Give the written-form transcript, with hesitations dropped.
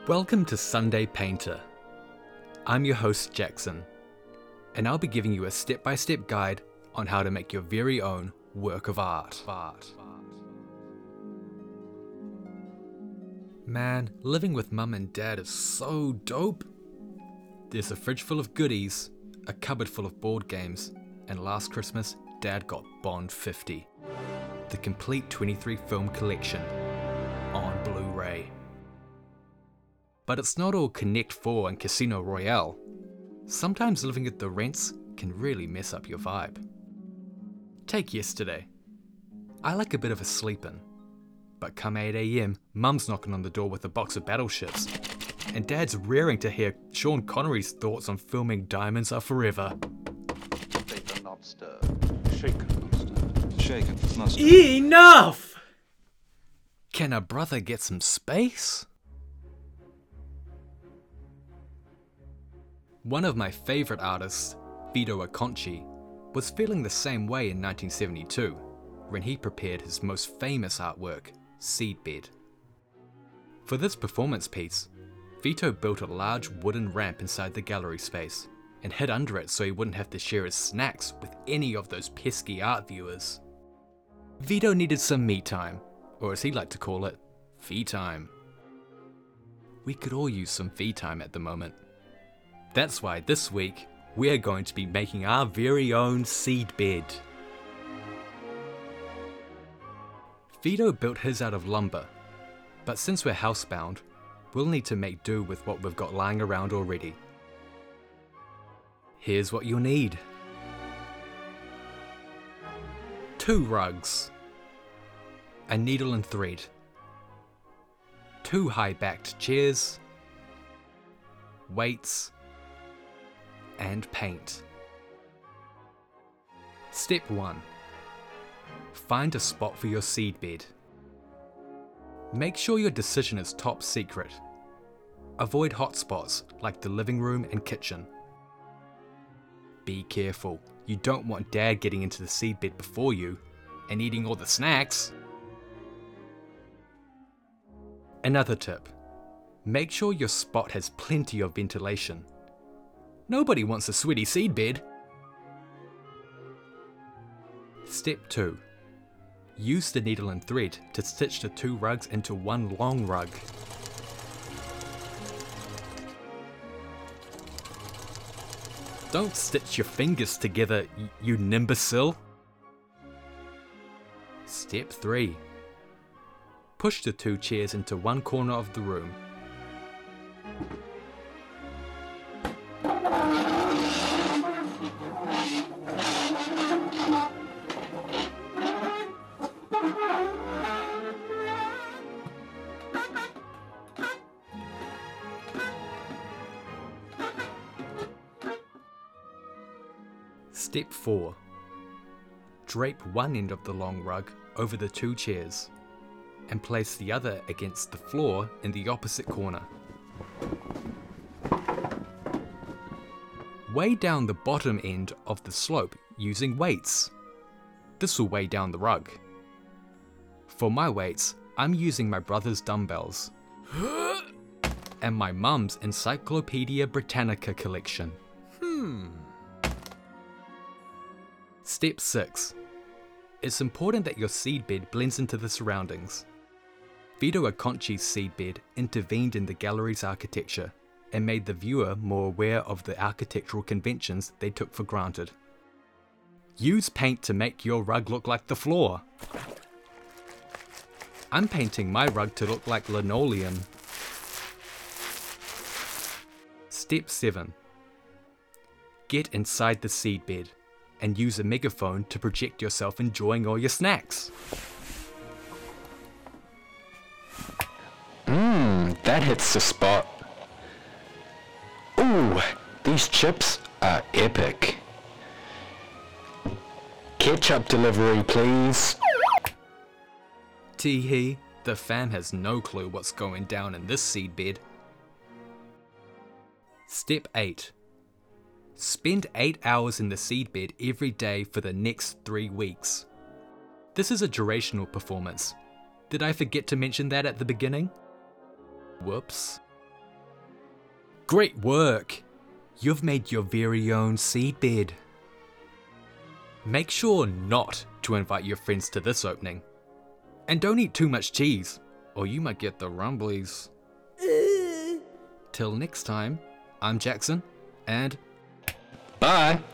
Welcome to Sunday Painter. I'm your host Jackson, and I'll be giving you a step-by-step guide on how to make your very own work of art. Man, living with mum and dad is so dope. There's a fridge full of goodies, a cupboard full of board games, and last Christmas, Dad got Bond 50, the complete 23 film collection, on Blu-ray. But it's not all Connect 4 and Casino Royale. Sometimes living at the rents can really mess up your vibe. Take yesterday. I like a bit of a sleep-in, but come 8 AM, Mum's knocking on the door with a box of battleships, and Dad's raring to hear Sean Connery's thoughts on filming Diamonds Are Forever. Shaken, not stirred. Shaken, not stirred. Shaken, not stirred. Enough! Can a brother get some space? One of my favourite artists, Vito Acconci, was feeling the same way in 1972, when he prepared his most famous artwork, Seedbed. For this performance piece, Vito built a large wooden ramp inside the gallery space, and hid under it so he wouldn't have to share his snacks with any of those pesky art viewers. Vito needed some me time, or as he liked to call it, fee time. We could all use some fee time at the moment. That's why this week, we're going to be making our very own Seedbed. Vito built his out of lumber, but since we're housebound, we'll need to make do with what we've got lying around already. Here's what you'll need. 2 rugs, a needle and thread, 2 high-backed chairs, weights, and paint. Step 1. Find a spot for your seedbed. Make sure your decision is top secret. Avoid hotspots like the living room and kitchen. Be careful, you don't want Dad getting into the seedbed before you and eating all the snacks. Another tip, make sure your spot has plenty of ventilation. Nobody wants a sweaty seedbed. Step 2. Use the needle and thread to stitch the 2 rugs into one long rug. Don't stitch your fingers together, you nimbecile. Step 3. Push the 2 chairs into one corner of the room. Step 4. Drape one end of the long rug over the 2 chairs and place the other against the floor in the opposite corner. Weigh down the bottom end of the slope using weights. This will weigh down the rug. For my weights, I'm using my brother's dumbbells and my mum's Encyclopedia Britannica collection. Step 6. It's important that your seedbed blends into the surroundings. Vito Acconci's seedbed intervened in the gallery's architecture and made the viewer more aware of the architectural conventions they took for granted. Use paint to make your rug look like the floor. I'm painting my rug to look like linoleum. Step 7. Get inside the seedbed and use a megaphone to project yourself enjoying all your snacks. That hits the spot. Ooh, these chips are epic. Ketchup delivery, please. Tee-hee, the fam has no clue what's going down in this seedbed. Step 8. Spend 8 hours in the seedbed every day for the next 3 weeks. This is a durational performance. Did I forget to mention that at the beginning? Whoops. Great work! You've made your very own seedbed. Make sure not to invite your friends to this opening. And don't eat too much cheese, or you might get the rumblies. Till next time, I'm Jackson, and Bye.